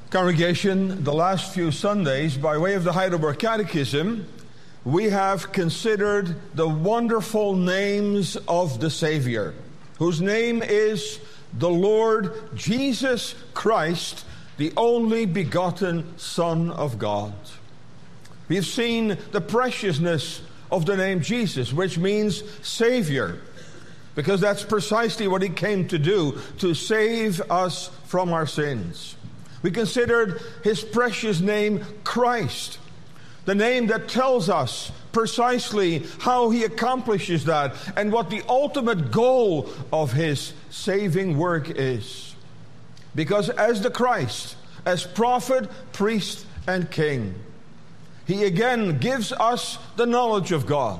Congregation, the last few Sundays, by way of the Heidelberg Catechism, we have considered the wonderful names of the Savior, whose name is the Lord Jesus Christ, the only begotten Son of God. We've seen the preciousness of the name Jesus, which means Savior, because that's precisely what He came to do, to save us from our sins. We considered His precious name Christ, the name that tells us precisely how He accomplishes that and what the ultimate goal of His saving work is. Because as the Christ, as prophet, priest, and king, He again gives us the knowledge of God.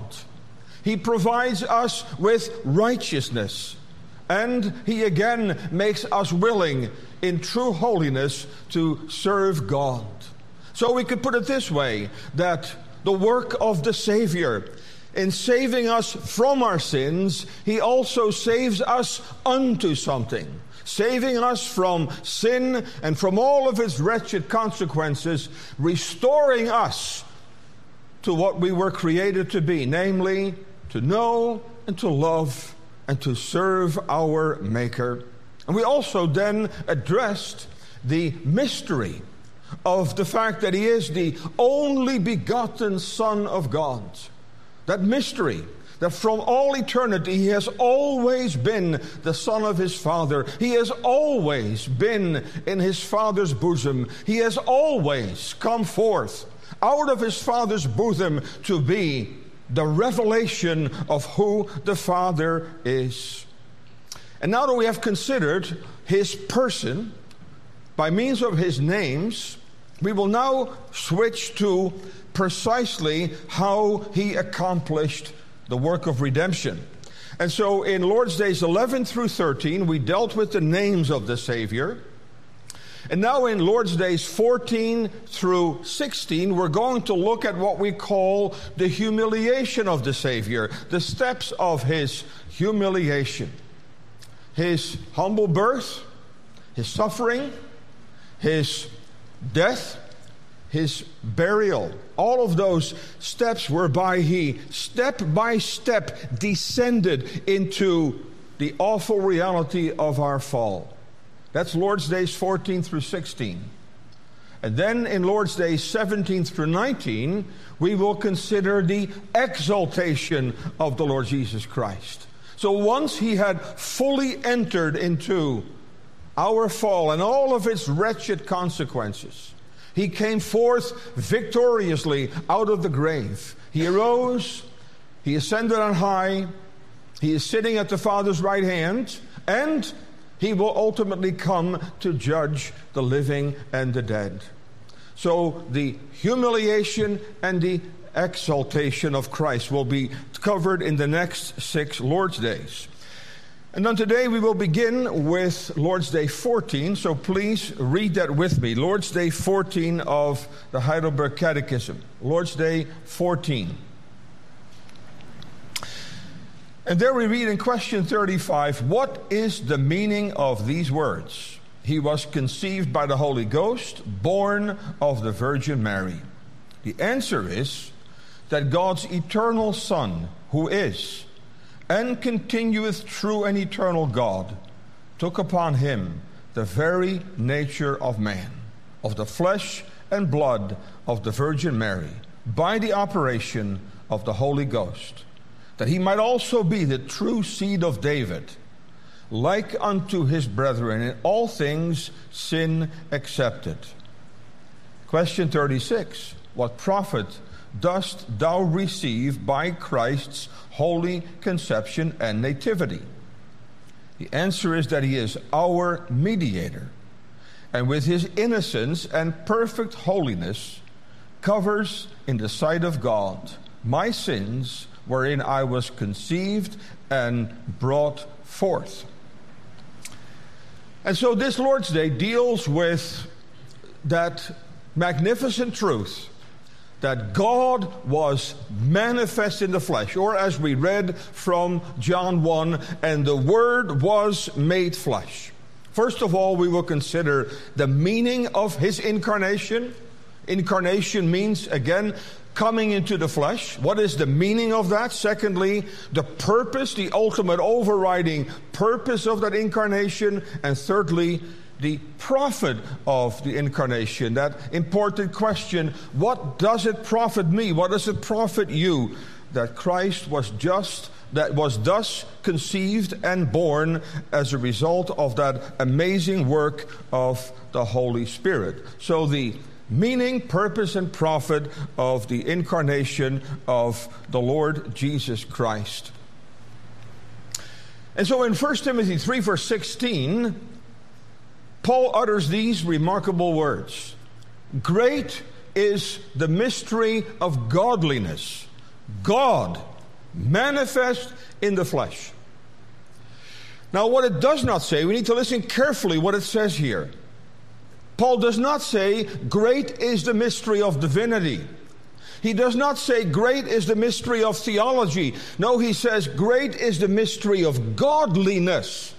He provides us with righteousness. And He again makes us willing in true holiness to serve God. So we could put it this way, that the work of the Savior, in saving us from our sins, He also saves us unto something. Saving us from sin and from all of its wretched consequences, restoring us to what we were created to be, namely, to know and to love and to serve our Maker. And we also then addressed the mystery of the fact that He is the only begotten Son of God. That mystery, that from all eternity He has always been the Son of His Father. He has always been in His Father's bosom. He has always come forth out of His Father's bosom to be the revelation of who the Father is. And now that we have considered His person by means of His names, we will now switch to precisely how He accomplished the work of redemption. And so in Lord's Days 11 through 13, we dealt with the names of the Savior. And now in Lord's Days 14 through 16, we're going to look at what we call the humiliation of the Savior, the steps of His humiliation. His humble birth, His suffering, His death, His burial. All of those steps whereby He step by step descended into the awful reality of our fall. That's Lord's Days 14 through 16. And then in Lord's Days 17 through 19, we will consider the exaltation of the Lord Jesus Christ. So once He had fully entered into our fall and all of its wretched consequences, He came forth victoriously out of the grave. He arose, He ascended on high, He is sitting at the Father's right hand, and He will ultimately come to judge the living and the dead. So the humiliation and the exaltation of Christ will be covered in the next 6 Lord's Days. And then today we will begin with Lord's Day 14, so please read that with me. Lord's Day 14 of the Heidelberg Catechism. Lord's Day 14. And there we read in question 35, what is the meaning of these words? He was conceived by the Holy Ghost, born of the Virgin Mary. The answer is that God's eternal Son, who is and continueth true and eternal God, took upon Him the very nature of man, of the flesh and blood of the Virgin Mary, by the operation of the Holy Ghost, that He might also be the true seed of David, like unto His brethren in all things, sin excepted. Question 36. What profit dost thou receive by Christ's holy conception and nativity? The answer is that He is our mediator, and with His innocence and perfect holiness covers in the sight of God my sins, wherein I was conceived and brought forth. And so this Lord's Day deals with that magnificent truth that God was manifest in the flesh, or as we read from John 1, and the Word was made flesh. First of all, we will consider the meaning of his incarnation. Incarnation means, again, coming into the flesh. What is the meaning of that? Secondly, the purpose, the ultimate overriding purpose of that incarnation. And thirdly, the profit of the incarnation. That important question, what does it profit me? What does it profit you? That Christ was thus conceived and born as a result of that amazing work of the Holy Spirit. So the meaning, purpose, and profit of the incarnation of the Lord Jesus Christ. And so in 1 Timothy 3 verse 16, Paul utters these remarkable words. Great is the mystery of godliness. God manifest in the flesh. Now what it does not say, we need to listen carefully what it says here. Paul does not say, great is the mystery of divinity. He does not say, great is the mystery of theology. No, he says, great is the mystery of godliness.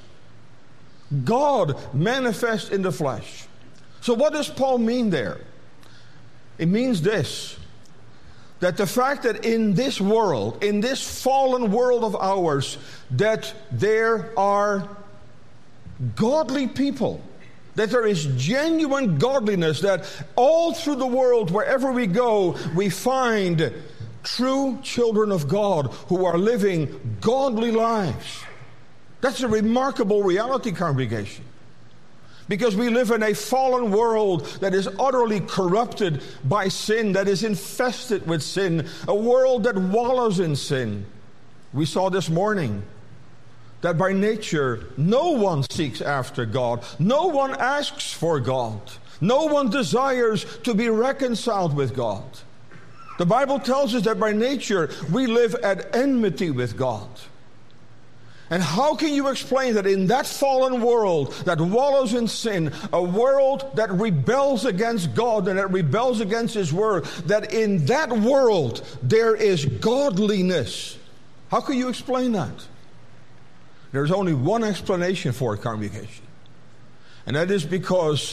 God manifest in the flesh. So what does Paul mean there? It means this, that the fact that in this world, in this fallen world of ours, that there are godly people, that there is genuine godliness, that all through the world, wherever we go, we find true children of God who are living godly lives. That's a remarkable reality, congregation. Because we live in a fallen world that is utterly corrupted by sin, that is infested with sin, a world that wallows in sin. We saw this morning that by nature, no one seeks after God. No one asks for God. No one desires to be reconciled with God. The Bible tells us that by nature, we live at enmity with God. And how can you explain that in that fallen world that wallows in sin, a world that rebels against God and that rebels against His Word, that in that world there is godliness? How can you explain that? There's only one explanation for it, congregation. And that is because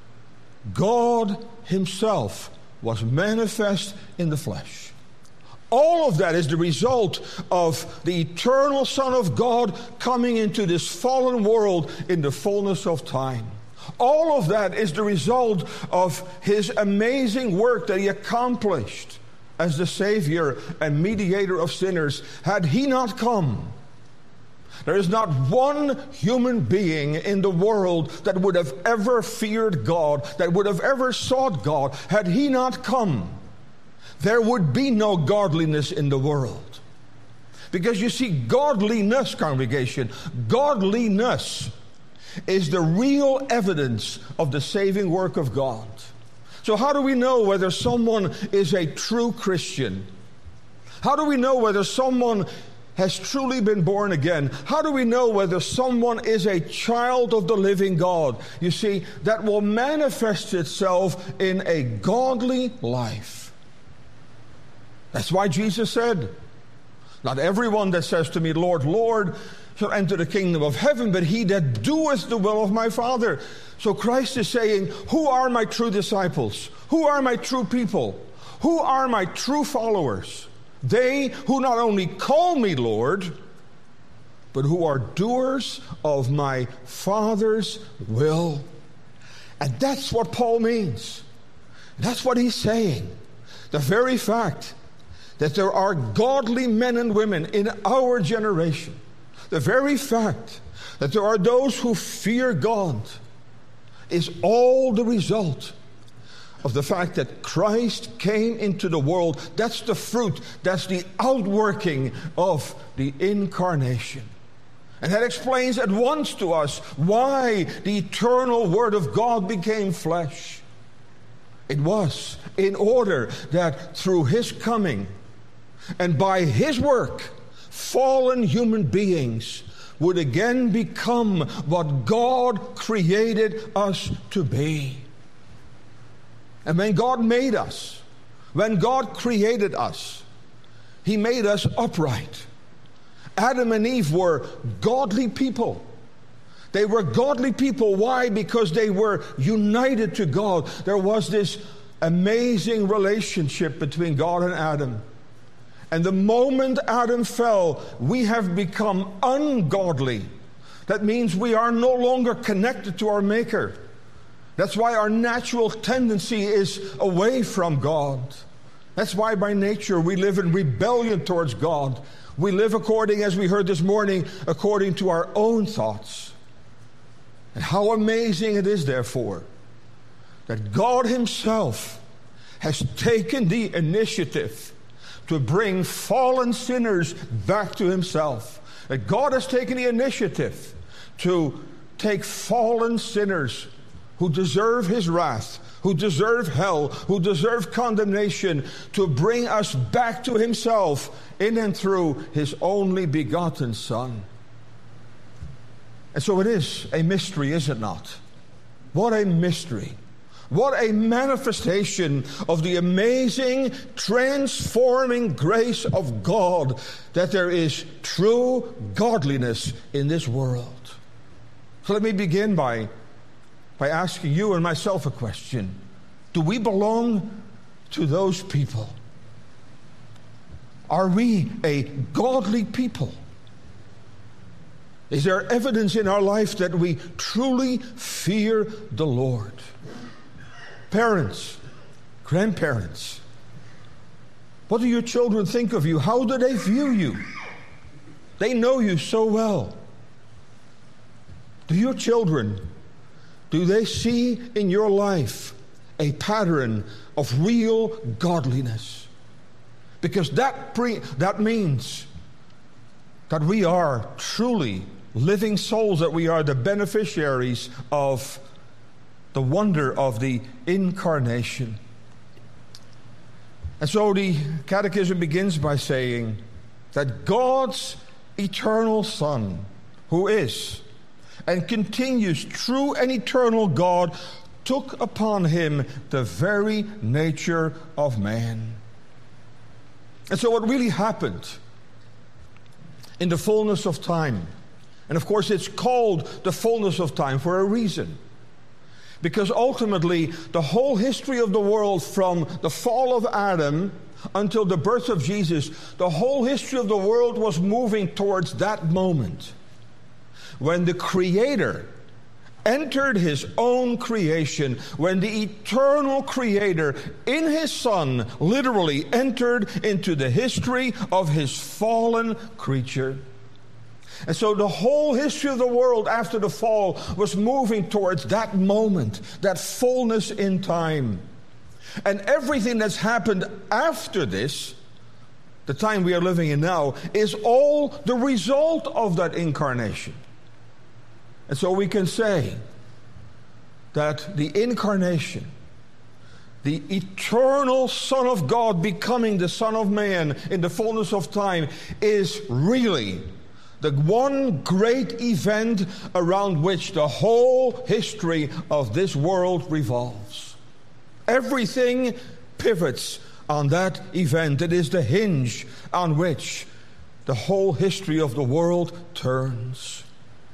God Himself was manifest in the flesh. All of that is the result of the eternal Son of God coming into this fallen world in the fullness of time. All of that is the result of His amazing work that He accomplished as the Savior and mediator of sinners. Had He not come, there is not one human being in the world that would have ever feared God, that would have ever sought God. Had He not come, there would be no godliness in the world. Because you see, godliness, congregation, godliness is the real evidence of the saving work of God. So how do we know whether someone is a true Christian? How do we know whether someone has truly been born again? How do we know whether someone is a child of the living God? You see, that will manifest itself in a godly life. That's why Jesus said, not everyone that says to me, Lord, Lord, shall enter the kingdom of heaven, but he that doeth the will of my Father. So Christ is saying, who are my true disciples? Who are my true people? Who are my true followers? They who not only call me Lord, but who are doers of my Father's will. And that's what Paul means. That's what he's saying. The very fact that there are godly men and women in our generation, the very fact that there are those who fear God, is all the result of the fact that Christ came into the world. That's the fruit, that's the outworking of the incarnation. And that explains at once to us why the eternal Word of God became flesh. It was in order that through His coming and by His work, fallen human beings would again become what God created us to be. And when God made us, when God created us, He made us upright. Adam and Eve were godly people. They were godly people. Why? Because they were united to God. There was this amazing relationship between God and Adam. And the moment Adam fell, we have become ungodly. That means we are no longer connected to our Maker. That's why our natural tendency is away from God. That's why by nature we live in rebellion towards God. We live according, as we heard this morning, according to our own thoughts. And how amazing it is, therefore, that God Himself has taken the initiative to bring fallen sinners back to Himself. That God has taken the initiative to take fallen sinners who deserve His wrath, who deserve hell, who deserve condemnation, to bring us back to Himself in and through His only begotten Son. And so it is a mystery, is it not? What a mystery. What a manifestation of the amazing, transforming grace of God, that there is true godliness in this world. So let me begin by asking you and myself a question. Do we belong to those people? Are we a godly people? Is there evidence in our life that we truly fear the Lord? Parents, grandparents, what do your children think of you? How do they view you? They know you so well. Do your children, do they see in your life a pattern of real godliness? Because that means that we are truly living souls, that we are the beneficiaries of the wonder of the incarnation. And so the Catechism begins by saying that God's eternal Son, who is and continues true and eternal God, took upon Him the very nature of man. And so what really happened in the fullness of time, and of course it's called the fullness of time for a reason, because ultimately the whole history of the world, from the fall of Adam until the birth of Jesus, the whole history of the world was moving towards that moment when the Creator entered His own creation, when the eternal Creator in His Son literally entered into the history of His fallen creature. And so the whole history of the world after the fall was moving towards that moment, that fullness in time. And everything that's happened after this, the time we are living in now, is all the result of that incarnation. And so we can say that the incarnation, the eternal Son of God becoming the Son of Man in the fullness of time, is really the one great event around which the whole history of this world revolves. Everything pivots on that event. It is the hinge on which the whole history of the world turns.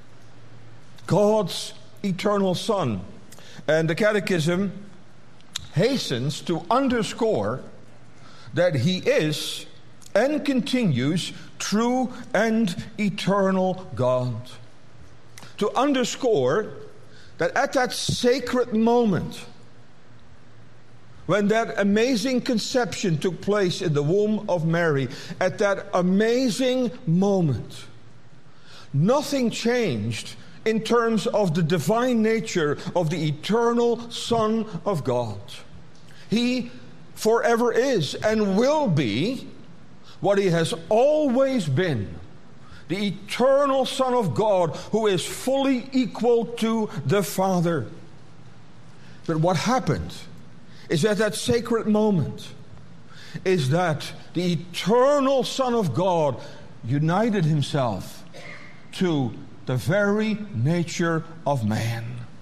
God's eternal Son. And the Catechism hastens to underscore that He is and continues true and eternal God. To underscore that at that sacred moment, when that amazing conception took place in the womb of Mary, at that amazing moment, nothing changed in terms of the divine nature of the eternal Son of God. He forever is and will be what He has always been, the eternal Son of God, who is fully equal to the Father. But what happened is at that sacred moment is that the eternal Son of God united Himself to the very nature of man.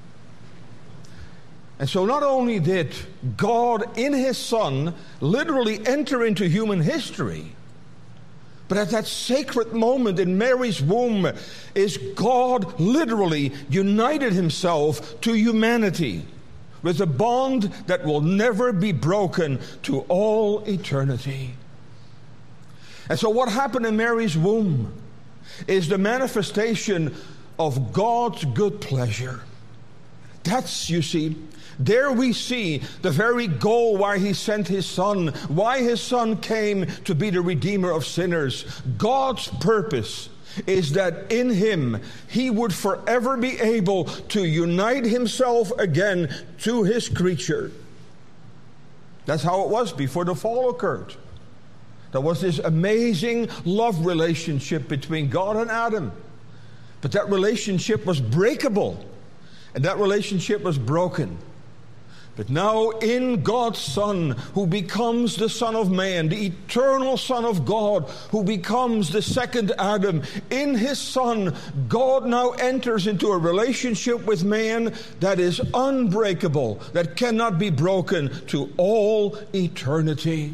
And so not only did God in His Son literally enter into human history, But at that sacred moment in Mary's womb is God literally united himself to humanity with a bond that will never be broken to all eternity. And so what happened in Mary's womb is the manifestation of God's good pleasure. That's, you see, there we see the very goal why he sent his Son, why his Son came to be the Redeemer of sinners. God's purpose is that in him he would forever be able to unite himself again to his creature. That's how it was before the fall occurred. There was this amazing love relationship between God and Adam. But that relationship was breakable, and that relationship was broken. But now in God's Son, who becomes the Son of Man, the eternal Son of God, who becomes the second Adam, in his Son, God now enters into a relationship with man that is unbreakable, that cannot be broken to all eternity.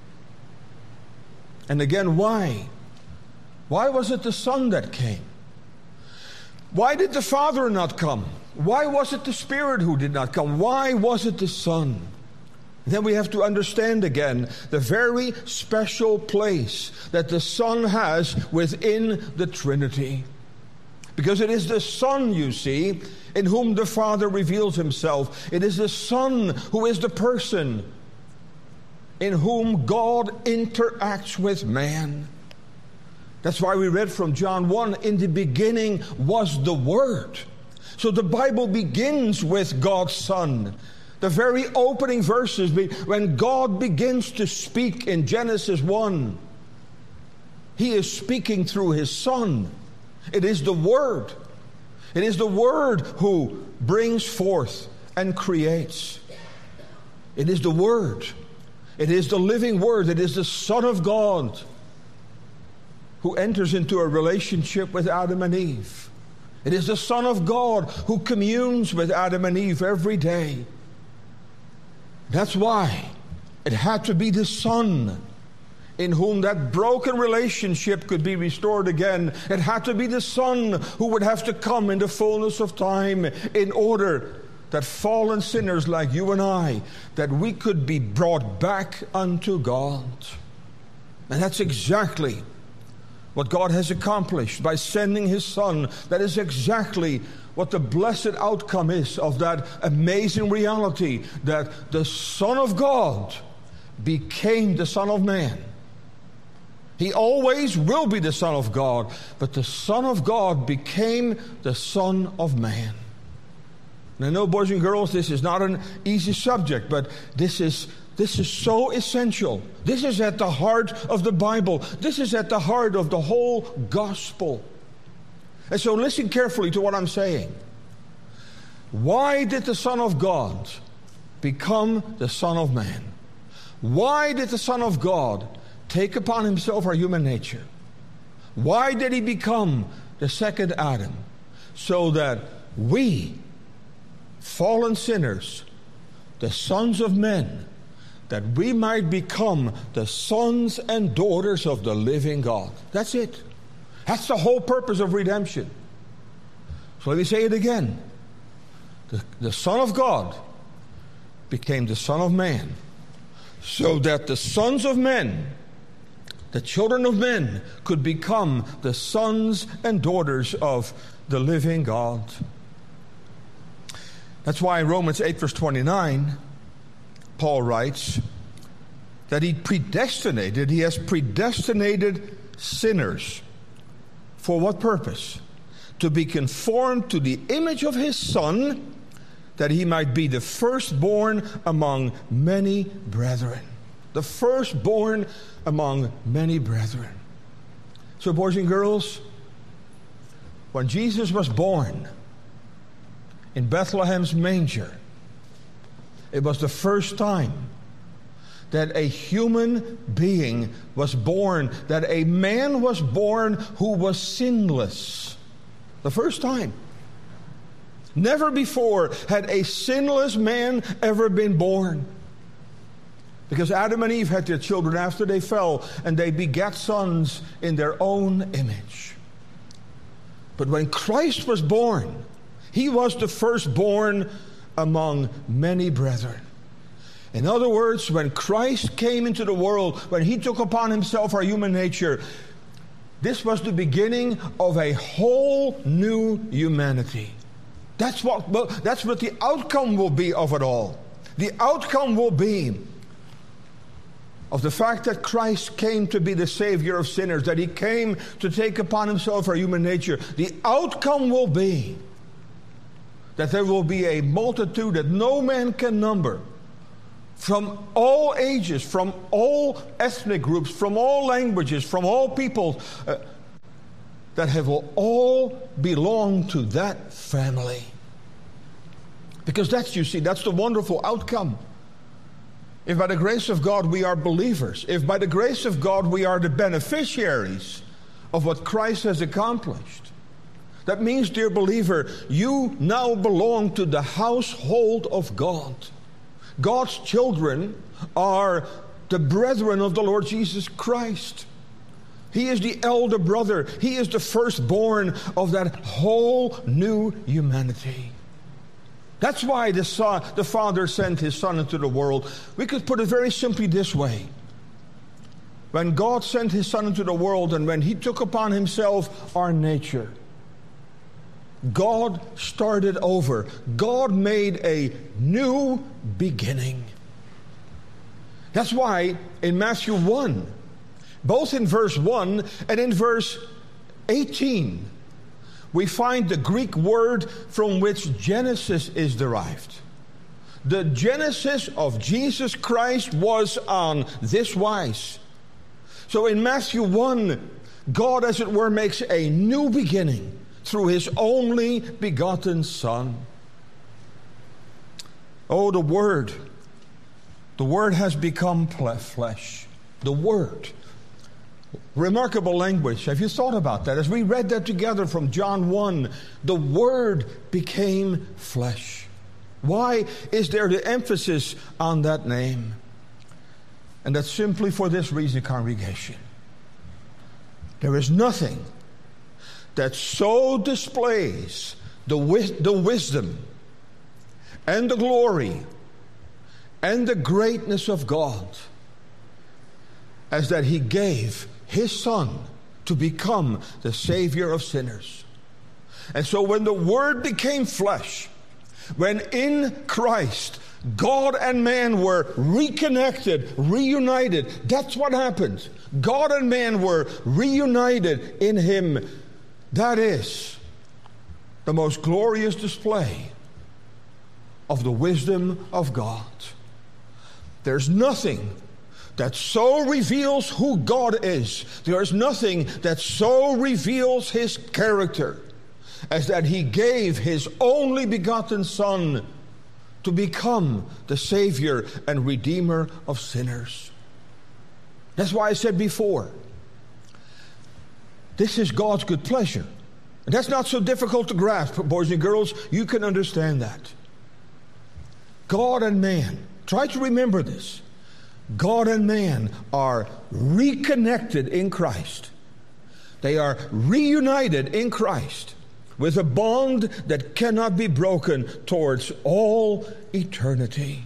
And again, why? Why was it the Son that came? Why did the Father not come? Why was it the Spirit who did not come? Why was it the Son? Then we have to understand again the very special place that the Son has within the Trinity. Because it is the Son, you see, in whom the Father reveals himself. It is the Son who is the person in whom God interacts with man. That's why we read from John 1, in the beginning was the Word. So the Bible begins with God's Son. The very opening verses, when God begins to speak in Genesis 1, he is speaking through his Son. It is the Word. It is the Word who brings forth and creates. It is the Word. It is the living Word. It is the Son of God who enters into a relationship with Adam and Eve. It is the Son of God who communes with Adam and Eve every day. That's why it had to be the Son in whom that broken relationship could be restored again. It had to be the Son who would have to come in the fullness of time in order that fallen sinners like you and I, that we could be brought back unto God. And that's exactly what God has accomplished by sending his Son. That is exactly what the blessed outcome is of that amazing reality, that the Son of God became the Son of Man. He always will be the Son of God, but the Son of God became the Son of Man. And I know, boys and girls, this is not an easy subject, but this is so essential. This is at the heart of the Bible. This is at the heart of the whole gospel. And so listen carefully to what I'm saying. Why did the Son of God become the Son of Man? Why did the Son of God take upon himself our human nature? Why did he become the second Adam? So that we, fallen sinners, the sons of men, that we might become the sons and daughters of the living God. That's it. That's the whole purpose of redemption. So let me say it again. The Son of God became the Son of Man, so that the sons of men, the children of men, could become the sons and daughters of the living God. That's why in Romans 8 verse 29, Paul writes that he has predestinated sinners. For what purpose? To be conformed to the image of his Son, that he might be the firstborn among many brethren. The firstborn among many brethren. So, boys and girls, when Jesus was born in Bethlehem's manger, it was the first time that a human being was born, that a man was born who was sinless. The first time. Never before had a sinless man ever been born. Because Adam and Eve had their children after they fell, and they begat sons in their own image. But when Christ was born, he was the firstborn among many brethren. In other words, when Christ came into the world, when he took upon himself our human nature, this was the beginning of a whole new humanity. That's what the outcome will be of it all. The outcome will be of the fact that Christ came to be the Savior of sinners, that he came to take upon himself our human nature. The outcome will be that there will be a multitude that no man can number, from all ages, from all ethnic groups, from all languages, from all peoples, that will all belong to that family. Because that's the wonderful outcome. If by the grace of God we are believers, if by the grace of God we are the beneficiaries of what Christ has accomplished, that means, dear believer, you now belong to the household of God. God's children are the brethren of the Lord Jesus Christ. He is the elder brother. He is the firstborn of that whole new humanity. That's why the Father sent his Son into the world. We could put it very simply this way. When God sent his Son into the world and when he took upon himself our nature, God started over. God made a new beginning. That's why in Matthew 1, both in verse 1 and in verse 18, we find the Greek word from which Genesis is derived. The Genesis of Jesus Christ was on this wise. So in Matthew 1, God, as it were, makes a new beginning through his only begotten Son. Oh, the Word has become flesh. The Word. Remarkable language. Have you thought about that? As we read that together from John 1, the Word became flesh. Why is there the emphasis on that name? And that's simply for this reason, congregation. There is nothing that so displays the wisdom and the glory and the greatness of God as that he gave his Son to become the Savior of sinners. And so when the Word became flesh, when in Christ God and man were reconnected, reunited, that's what happened. God and man were reunited in him. That is the most glorious display of the wisdom of God. There's nothing that so reveals who God is. There is nothing that so reveals his character as that he gave his only begotten Son to become the Savior and Redeemer of sinners. That's why I said before, this is God's good pleasure. And that's not so difficult to grasp, boys and girls. You can understand that. God and man, try to remember this. God and man are reconnected in Christ. They are reunited in Christ with a bond that cannot be broken towards all eternity.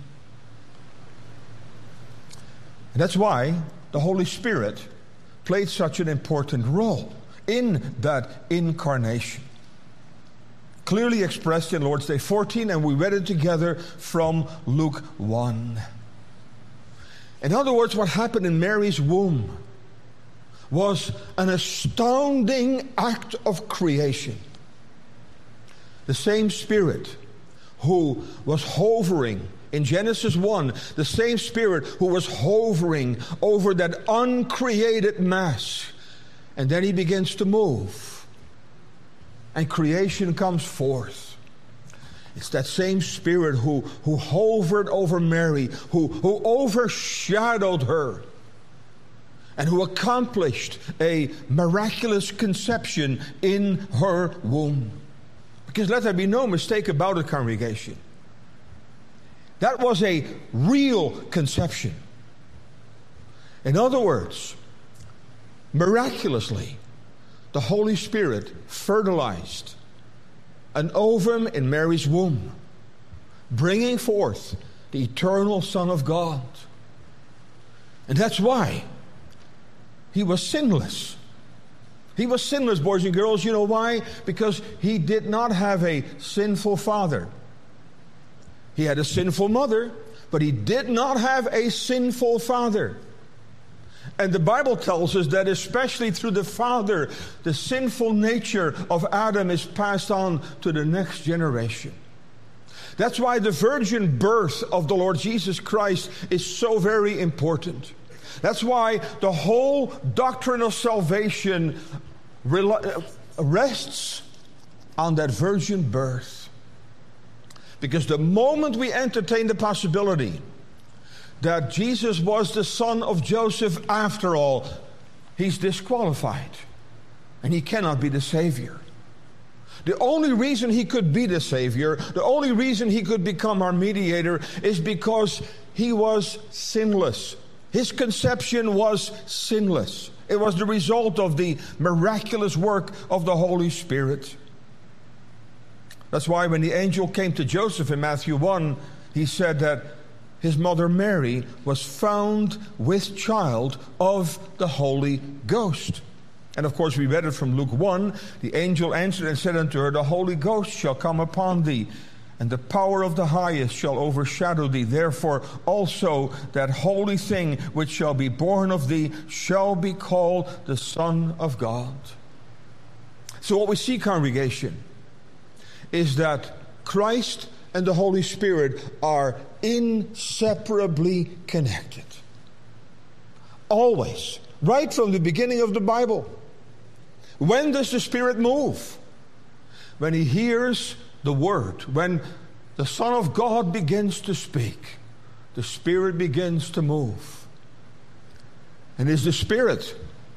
And that's why the Holy Spirit played such an important role in that incarnation. Clearly expressed in Lord's Day 14, and we read it together from Luke 1. In other words, what happened in Mary's womb was an astounding act of creation. The same Spirit who was hovering in Genesis 1, the same Spirit who was hovering over that uncreated mass, and then he begins to move, and creation comes forth. It's that same Spirit who hovered over Mary, who overshadowed her, and who accomplished a miraculous conception in her womb. Because let there be no mistake about it, congregation. That was a real conception. In other words, miraculously, the Holy Spirit fertilized an ovum in Mary's womb, bringing forth the eternal Son of God. And that's why he was sinless. He was sinless, boys and girls. You know why? Because he did not have a sinful father. He had a sinful mother, but he did not have a sinful father. And the Bible tells us that especially through the father, the sinful nature of Adam is passed on to the next generation. That's why the virgin birth of the Lord Jesus Christ is so very important. That's why the whole doctrine of salvation rests on that virgin birth. Because the moment we entertain the possibility that Jesus was the son of Joseph after all, he's disqualified. And he cannot be the Savior. The only reason he could be the Savior, the only reason he could become our mediator, is because he was sinless. His conception was sinless. It was the result of the miraculous work of the Holy Spirit. That's why when the angel came to Joseph in Matthew 1, he said that his mother Mary was found with child of the Holy Ghost. And of course we read it from Luke 1. The angel answered and said unto her, the Holy Ghost shall come upon thee, and the power of the highest shall overshadow thee. Therefore also that holy thing which shall be born of thee shall be called the Son of God. So what we see, congregation, is that Christ and the Holy Spirit are inseparably connected. Always. Right from the beginning of the Bible. When does the Spirit move? When he hears the Word. When the Son of God begins to speak, the Spirit begins to move. And it's the Spirit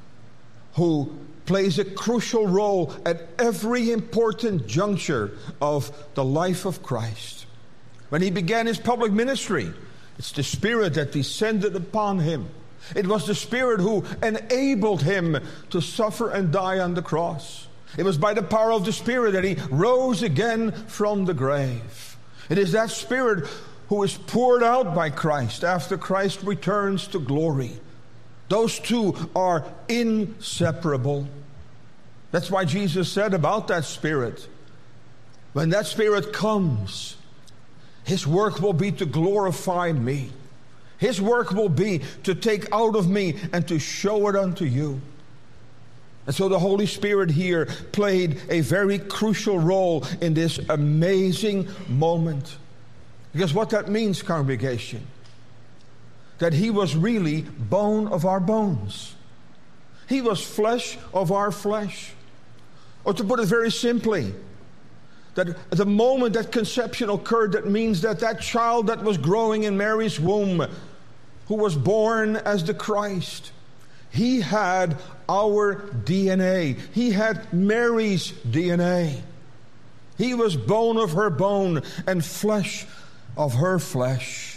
who plays a crucial role at every important juncture of the life of Christ. When he began his public ministry, it's the Spirit that descended upon him. It was the Spirit who enabled him to suffer and die on the cross. It was by the power of the Spirit that he rose again from the grave. It is that Spirit who is poured out by Christ after Christ returns to glory. Those two are inseparable. That's why Jesus said about that Spirit, when that Spirit comes, his work will be to glorify me. His work will be to take out of me and to show it unto you. And so the Holy Spirit here played a very crucial role in this amazing moment. Because what that means, congregation, that he was really bone of our bones. He was flesh of our flesh. Or to put it very simply, that at the moment that conception occurred, that means that that child that was growing in Mary's womb, who was born as the Christ, he had our DNA. He had Mary's DNA. He was bone of her bone and flesh of her flesh.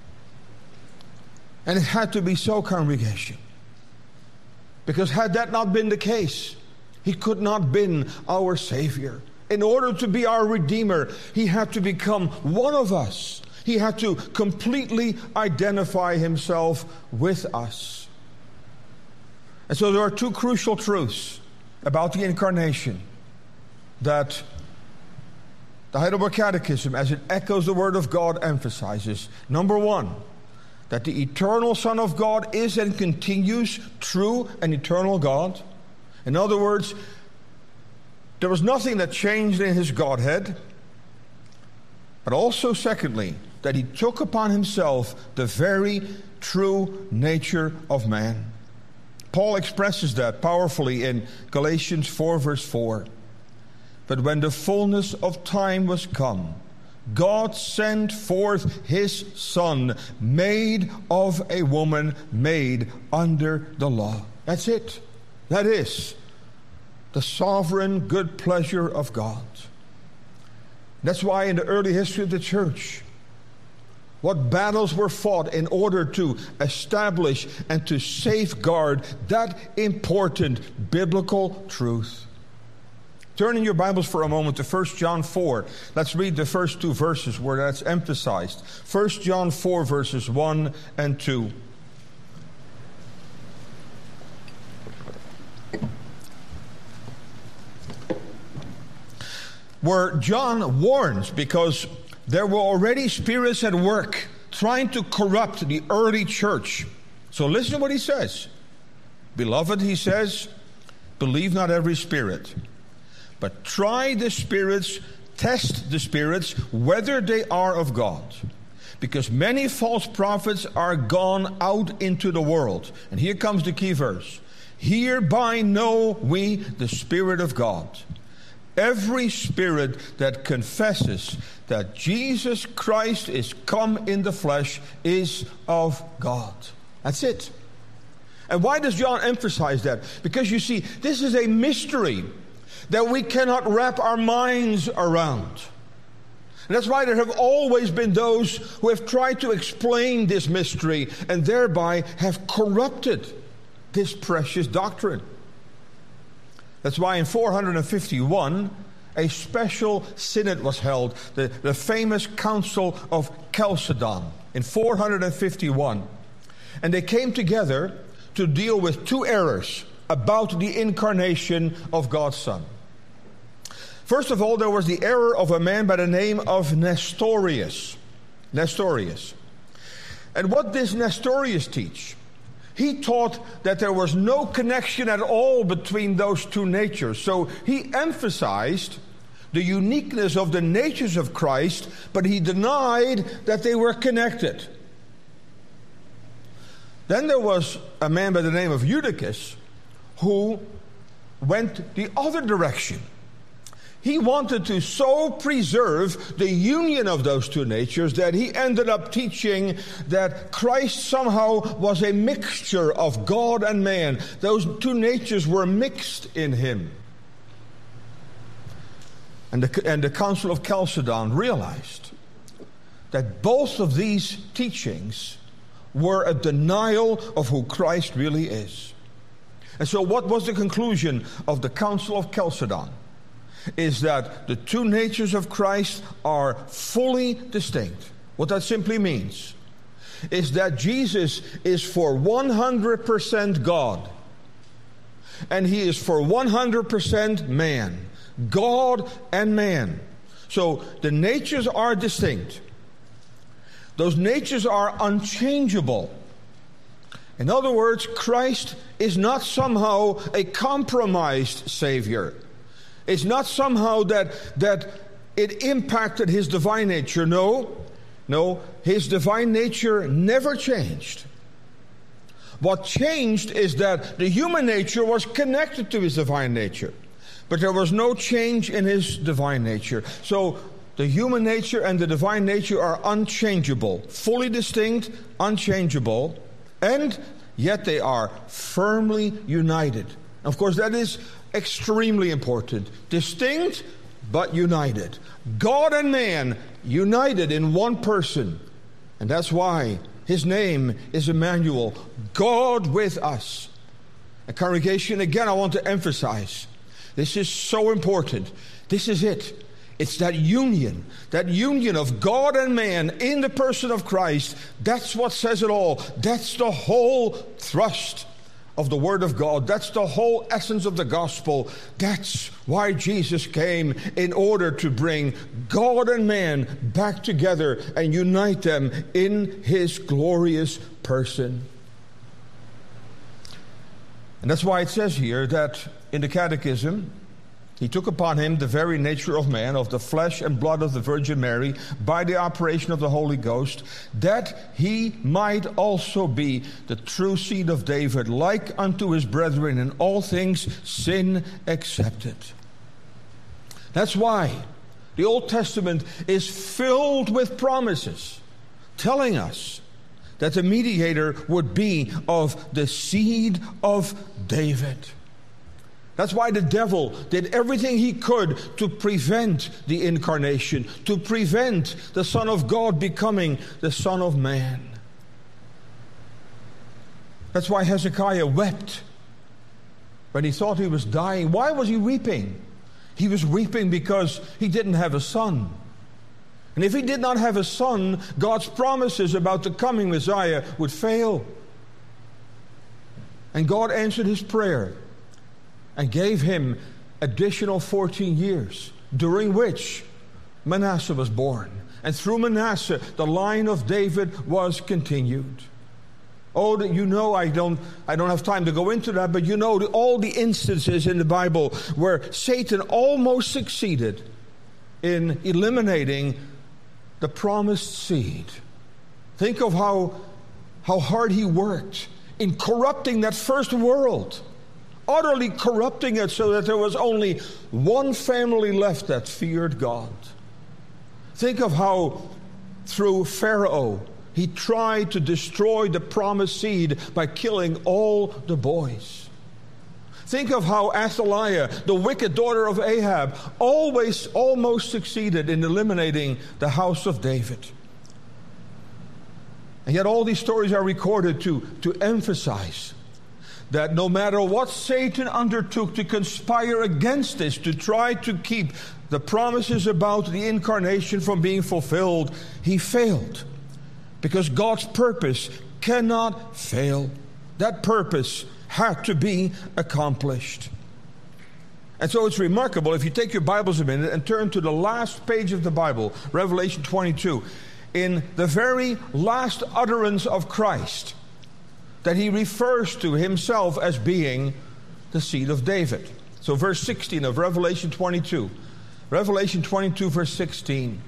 And it had to be so, congregation. Because had that not been the case, he could not have been our Savior. In order to be our Redeemer, he had to become one of us. He had to completely identify himself with us. And so there are two crucial truths about the incarnation that the Heidelberg Catechism, as it echoes the Word of God, emphasizes. Number one, that the eternal Son of God is and continues true and eternal God. In other words, there was nothing that changed in his Godhead. But also, secondly, that he took upon himself the very true nature of man. Paul expresses that powerfully in Galatians 4 verse 4. But when the fullness of time was come, God sent forth his Son, made of a woman, made under the law. That's it. That is the sovereign good pleasure of God. That's why in the early history of the church, what battles were fought in order to establish and to safeguard that important biblical truth. Turn in your Bibles for a moment to 1 John 4. Let's read the first two verses where that's emphasized. 1 John 4, verses 1 and 2. Where John warns because there were already spirits at work trying to corrupt the early church. So listen to what he says. Beloved, he says, believe not every spirit, but try the spirits, test the spirits, whether they are of God. Because many false prophets are gone out into the world. And here comes the key verse. Hereby know we the Spirit of God. Every spirit that confesses that Jesus Christ is come in the flesh is of God. That's it. And why does John emphasize that? Because you see, this is a mystery that we cannot wrap our minds around. And that's why there have always been those who have tried to explain this mystery and thereby have corrupted this precious doctrine. That's why in 451, a special synod was held, the famous Council of Chalcedon in 451. And they came together to deal with two errors about the incarnation of God's Son. First of all, there was the error of a man by the name of Nestorius. And what does Nestorius teach? He taught that there was no connection at all between those two natures. So he emphasized the uniqueness of the natures of Christ, but he denied that they were connected. Then there was a man by the name of Eutychus who went the other direction. He wanted to so preserve the union of those two natures that he ended up teaching that Christ somehow was a mixture of God and man. Those two natures were mixed in him. And the Council of Chalcedon realized that both of these teachings were a denial of who Christ really is. And so what was the conclusion of the Council of Chalcedon? Is that the two natures of Christ are fully distinct. What that simply means is that Jesus is for 100% God and he is for 100% man. God and man. So the natures are distinct. Those natures are unchangeable. In other words, Christ is not somehow a compromised Savior. It's not somehow that it impacted his divine nature. No, his divine nature never changed. What changed is that the human nature was connected to his divine nature. But there was no change in his divine nature. So the human nature and the divine nature are unchangeable, fully distinct, unchangeable, and yet they are firmly united. Of course, that is extremely important. Distinct, but united. God and man united in one person. And that's why his name is Emmanuel, God with us. And congregation, again, I want to emphasize, this is so important. This is it. It's that union of God and man in the person of Christ. That's what says it all. That's the whole thrust of the Word of God. That's the whole essence of the gospel. That's why Jesus came, in order to bring God and man back together and unite them in his glorious person. And that's why it says here that in the Catechism, he took upon him the very nature of man, of the flesh and blood of the Virgin Mary, by the operation of the Holy Ghost, that he might also be the true seed of David, like unto his brethren in all things, sin excepted. That's why the Old Testament is filled with promises telling us that the mediator would be of the seed of David. That's why the devil did everything he could to prevent the incarnation, to prevent the Son of God becoming the Son of Man. That's why Hezekiah wept when he thought he was dying. Why was he weeping? He was weeping because he didn't have a son. And if he did not have a son, God's promises about the coming Messiah would fail. And God answered his prayer and gave him additional 14 years, during which Manasseh was born. And through Manasseh, the line of David was continued. Oh, you know, I don't have time to go into that, but you know all the instances in the Bible where Satan almost succeeded in eliminating the promised seed. Think of how hard he worked in corrupting that first world, utterly corrupting it so that there was only one family left that feared God. Think of how through Pharaoh he tried to destroy the promised seed by killing all the boys. Think of how Athaliah, the wicked daughter of Ahab, almost succeeded in eliminating the house of David. And yet all these stories are recorded to emphasize that no matter what Satan undertook to conspire against this, to try to keep the promises about the incarnation from being fulfilled, he failed. Because God's purpose cannot fail. That purpose had to be accomplished. And so it's remarkable, if you take your Bibles a minute and turn to the last page of the Bible, Revelation 22, in the very last utterance of Christ, that he refers to himself as being the seed of David. So verse 16 of Revelation 22. Revelation 22, verse 16.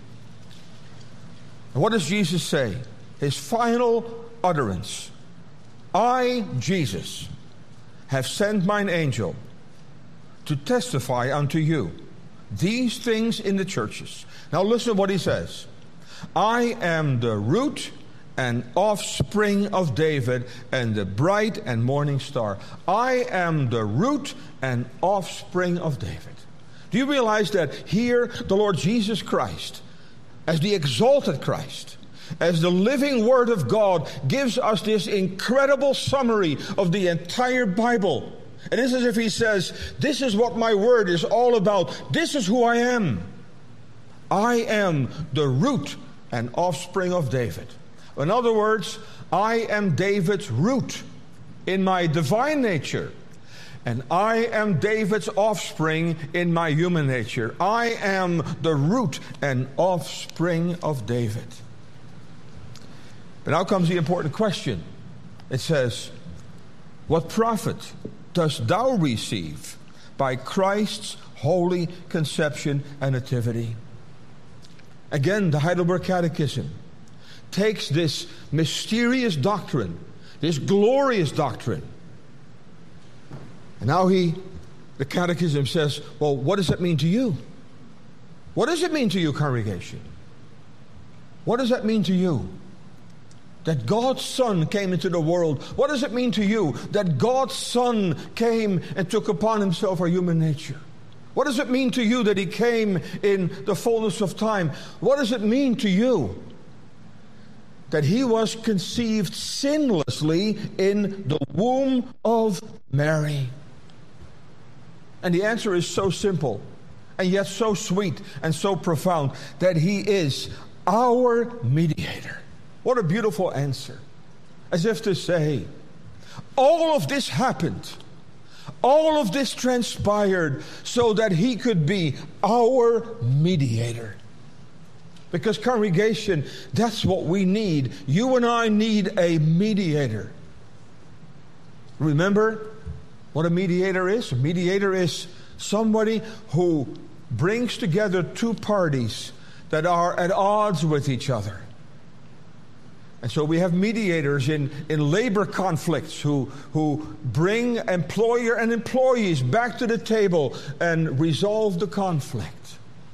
And what does Jesus say? His final utterance. I, Jesus, have sent mine angel to testify unto you these things in the churches. Now listen to what he says. I am the root and offspring of David and the bright and morning star. I am the root and offspring of David. Do you realize that here the Lord Jesus Christ, as the exalted Christ, as the living Word of God, gives us this incredible summary of the entire Bible. And it's as if he says, this is what my Word is all about. This is who I am. I am the root and offspring of David. In other words, I am David's root in my divine nature. And I am David's offspring in my human nature. I am the root and offspring of David. But now comes the important question. It says, what profit dost thou receive by Christ's holy conception and nativity? Again, the Heidelberg Catechism takes this mysterious doctrine, this glorious doctrine, and now the Catechism says, well, what does that mean to you? What does it mean to you, congregation? What does that mean to you? That God's Son came into the world. What does it mean to you that God's Son came and took upon himself our human nature? What does it mean to you that he came in the fullness of time? What does it mean to you that he was conceived sinlessly in the womb of Mary? And the answer is so simple, and yet so sweet and so profound, that he is our mediator. What a beautiful answer. As if to say, all of this happened, all of this transpired so that he could be our mediator. Because, congregation, that's what we need. You and I need a mediator. Remember what a mediator is? A mediator is somebody who brings together two parties that are at odds with each other. And so we have mediators in labor conflicts who bring employer and employees back to the table and resolve the conflict.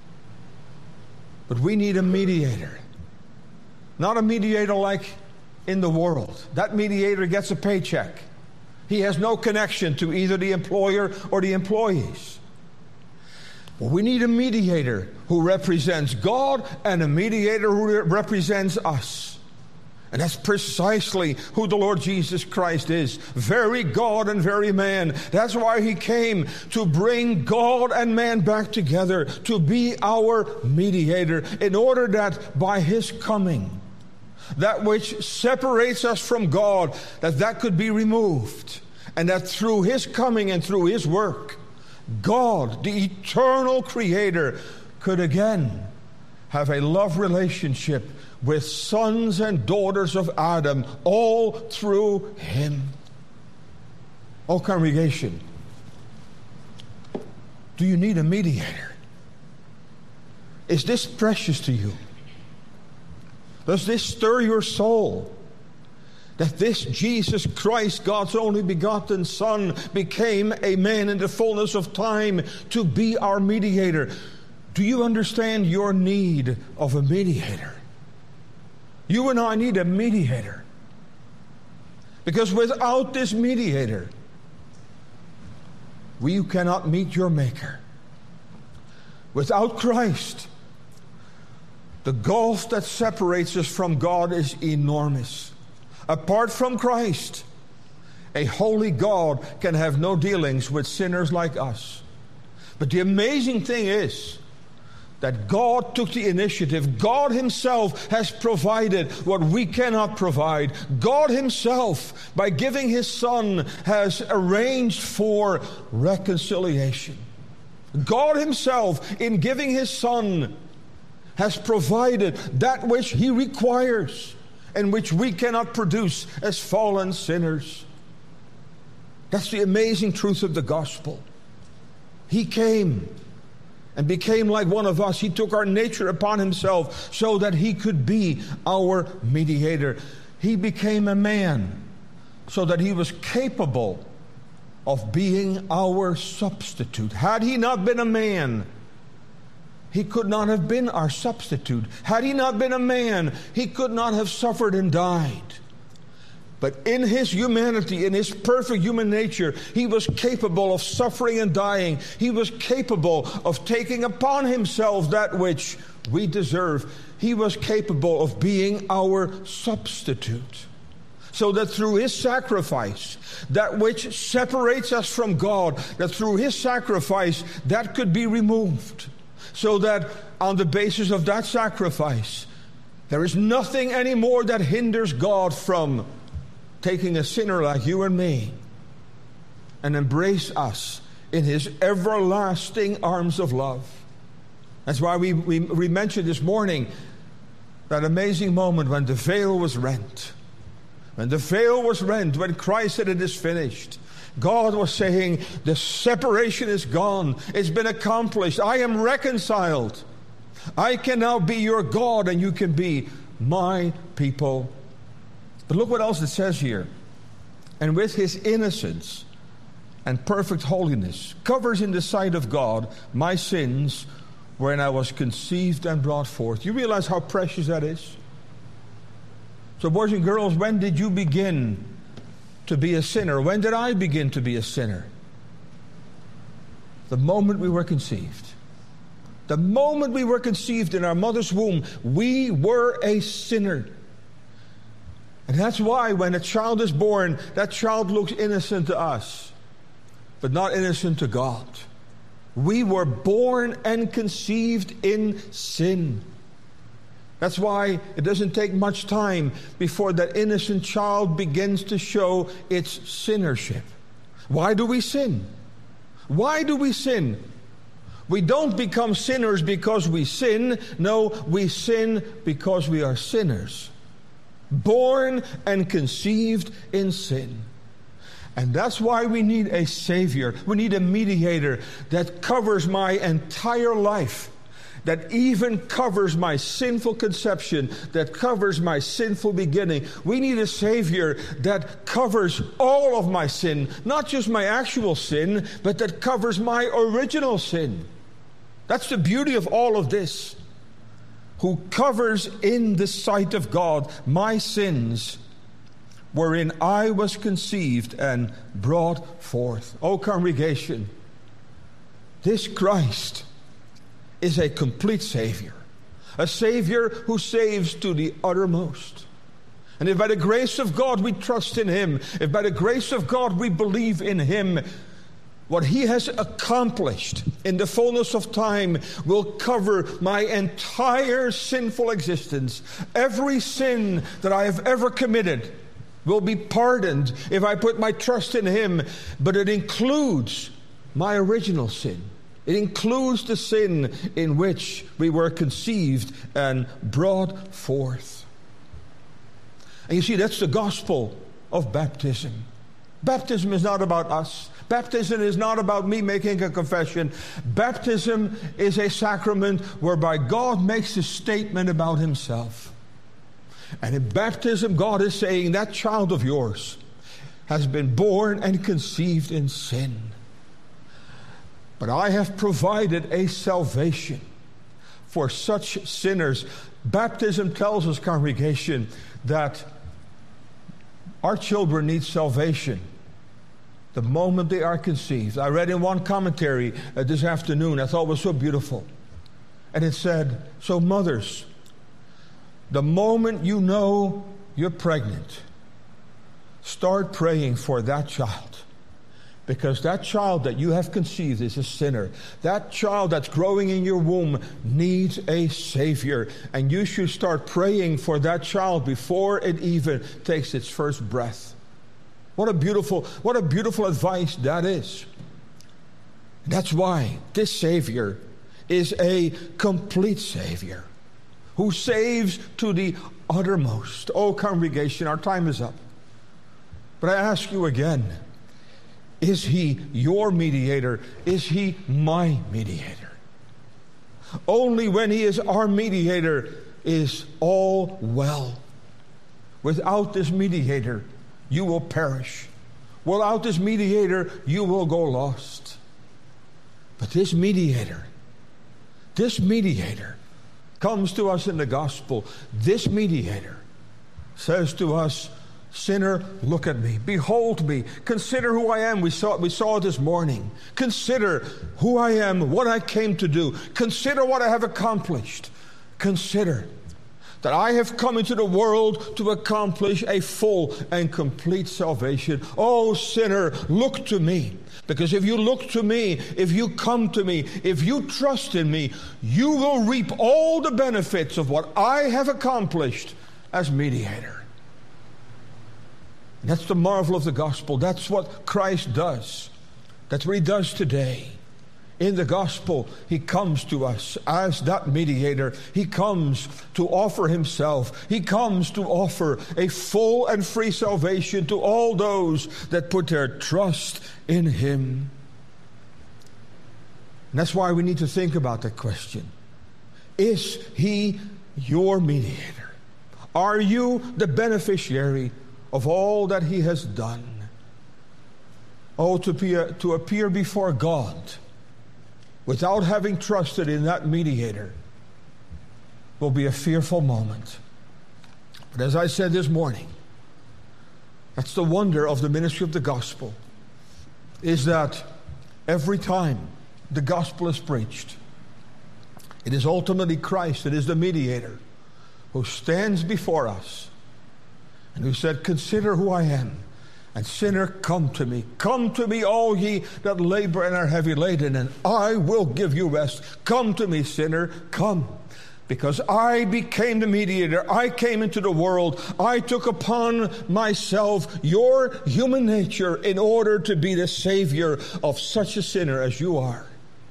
But we need a mediator. Not a mediator like in the world. That mediator gets a paycheck. He has no connection to either the employer or the employees. But we need a mediator who represents God and a mediator who represents us. And that's precisely who the Lord Jesus Christ is. Very God and very man. That's why He came, to bring God and man back together, to be our mediator, in order that by His coming, that which separates us from God, that could be removed. And that through His coming and through His work, God, the eternal Creator, could again have a love relationship with sons and daughters of Adam, all through Him. Oh, congregation, do you need a mediator? Is this precious to you? Does this stir your soul? That this Jesus Christ, God's only begotten Son, became a man in the fullness of time to be our mediator. Do you understand your need of a mediator? You and I need a mediator. Because without this mediator, we cannot meet your Maker. Without Christ, the gulf that separates us from God is enormous. Apart from Christ, a holy God can have no dealings with sinners like us. But the amazing thing is that God took the initiative. God Himself has provided what we cannot provide. God Himself, by giving His Son, has arranged for reconciliation. God Himself, in giving His Son, has provided that which He requires and which we cannot produce as fallen sinners. That's the amazing truth of the gospel. He came and became like one of us. He took our nature upon Himself so that He could be our mediator. He became a man so that He was capable of being our substitute. Had He not been a man, He could not have been our substitute. Had He not been a man, He could not have suffered and died. But in His humanity, in His perfect human nature, He was capable of suffering and dying. He was capable of taking upon Himself that which we deserve. He was capable of being our substitute. So that through His sacrifice, that which separates us from God, that through His sacrifice, that could be removed. So that on the basis of that sacrifice, there is nothing anymore that hinders God from taking a sinner like you and me and embrace us in His everlasting arms of love. That's why we mentioned this morning that amazing moment when the veil was rent. When the veil was rent, when Christ said it is finished, God was saying, the separation is gone. It's been accomplished. I am reconciled. I can now be your God and you can be my people. But look what else it says here. And with His innocence and perfect holiness covers in the sight of God my sins wherein I was conceived and brought forth. You realize how precious that is? So boys and girls, when did you begin to be a sinner? When did I begin to be a sinner? The moment we were conceived. The moment we were conceived in our mother's womb, we were a sinner. And that's why when a child is born, that child looks innocent to us, but not innocent to God. We were born and conceived in sin. That's why it doesn't take much time before that innocent child begins to show its sinnership. Why do we sin? Why do we sin? We don't become sinners because we sin. No, we sin because we are sinners. Born and conceived in sin. And that's why we need a Savior. We need a mediator that covers my entire life, that even covers my sinful conception, that covers my sinful beginning. We need a Savior that covers all of my sin, not just my actual sin, but that covers my original sin. That's the beauty of all of this. Who covers in the sight of God my sins wherein I was conceived and brought forth. O congregation, this Christ is a complete Savior. A Savior who saves to the uttermost. And if by the grace of God we trust in Him, if by the grace of God we believe in Him, what He has accomplished in the fullness of time will cover my entire sinful existence. Every sin that I have ever committed will be pardoned if I put my trust in Him. But it includes my original sin. It includes the sin in which we were conceived and brought forth. And you see, that's the gospel of baptism. Baptism is not about us. Baptism is not about me making a confession. Baptism is a sacrament whereby God makes a statement about Himself. And in baptism, God is saying, that child of yours has been born and conceived in sin. But I have provided a salvation for such sinners. Baptism tells us, congregation, that our children need salvation the moment they are conceived. I read in one commentary this afternoon, I thought it was so beautiful. And it said, so mothers, the moment you know you're pregnant, start praying for that child. Because that child that you have conceived is a sinner. That child that's growing in your womb needs a Savior. And you should start praying for that child before it even takes its first breath. What a beautiful advice that is. That's why this Savior is a complete Savior who saves to the uttermost. Oh, congregation, our time is up. But I ask you again, is He your mediator? Is He my mediator? Only when He is our mediator is all well. Without this mediator, you will perish. Without this mediator, you will go lost. But this mediator comes to us in the gospel. This mediator says to us, sinner, look at me. Behold me. Consider who I am. We saw it this morning. Consider who I am, what I came to do. Consider what I have accomplished. Consider that I have come into the world to accomplish a full and complete salvation. Oh, sinner, look to me. Because if you look to me, if you come to me, if you trust in me, you will reap all the benefits of what I have accomplished as mediator. That's the marvel of the gospel. That's what Christ does. That's what He does today. In the gospel, He comes to us as that mediator. He comes to offer Himself. He comes to offer a full and free salvation to all those that put their trust in Him. And that's why we need to think about that question. Is He your mediator? Are you the beneficiary of all that He has done? Oh, to appear before God without having trusted in that mediator will be a fearful moment. But as I said this morning, that's the wonder of the ministry of the gospel, is that every time the gospel is preached, it is ultimately Christ, it is the mediator, who stands before us and who said, consider who I am. And sinner, come to me. Come to me, all ye that labor and are heavy laden, and I will give you rest. Come to me, sinner, come. Because I became the mediator. I came into the world. I took upon myself your human nature in order to be the Savior of such a sinner as you are.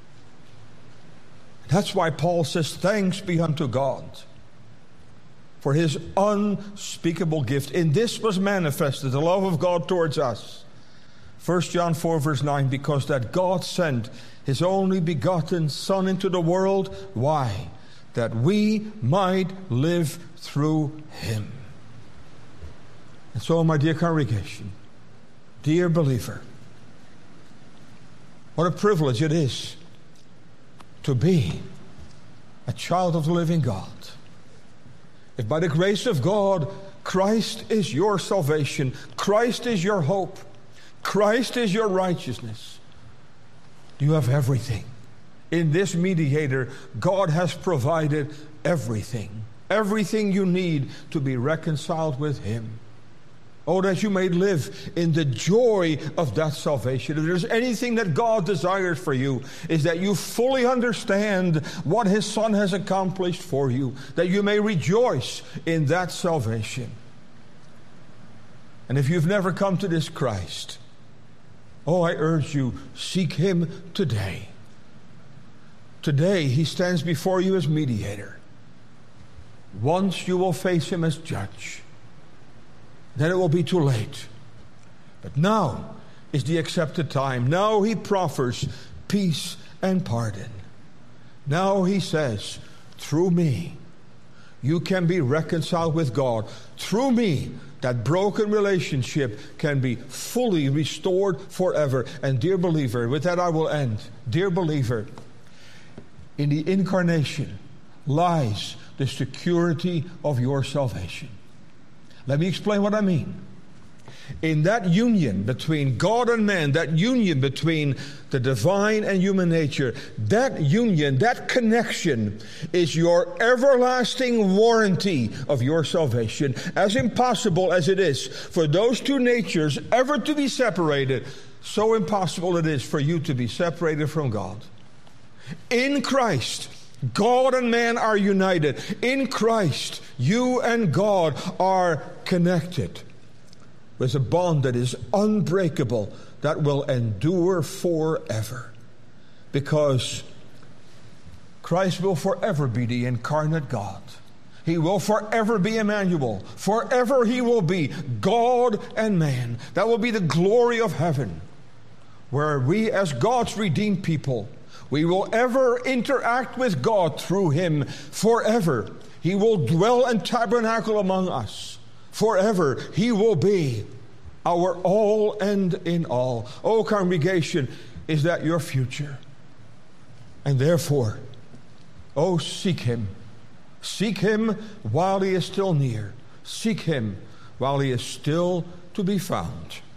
That's why Paul says, thanks be unto God for His unspeakable gift. In this was manifested the love of God towards us. 1 John 4 verse 9, because that God sent His only begotten Son into the world. Why? That we might live through Him. And so, my dear congregation, dear believer, what a privilege it is to be a child of the living God. If by the grace of God Christ is your salvation. Christ is your hope. Christ is your righteousness. You have everything. In this mediator, God has provided everything. Everything you need to be reconciled with Him. Oh, that you may live in the joy of that salvation. If there's anything that God desires for you, is that you fully understand what His Son has accomplished for you, that you may rejoice in that salvation. And if you've never come to this Christ, oh, I urge you, seek Him today. Today, He stands before you as mediator. Once you will face Him as judge. Then it will be too late. But now is the accepted time. Now He proffers peace and pardon. Now He says, through me, you can be reconciled with God. Through me, that broken relationship can be fully restored forever. And dear believer, with that I will end. Dear believer, in the incarnation lies the security of your salvation. Let me explain what I mean. In that union between God and man, that union between the divine and human nature, that union, that connection is your everlasting warranty of your salvation. As impossible as it is for those two natures ever to be separated, so impossible it is for you to be separated from God. In Christ, God and man are united. In Christ, you and God are connected with a bond that is unbreakable, that will endure forever. Because Christ will forever be the incarnate God. He will forever be Emmanuel. Forever He will be God and man. That will be the glory of heaven, where we as God's redeemed people, we will ever interact with God through Him forever. He will dwell and tabernacle among us. Forever He will be our all and in all. Oh, congregation, is that your future? And therefore, oh, seek Him. Seek Him while He is still near. Seek Him while He is still to be found.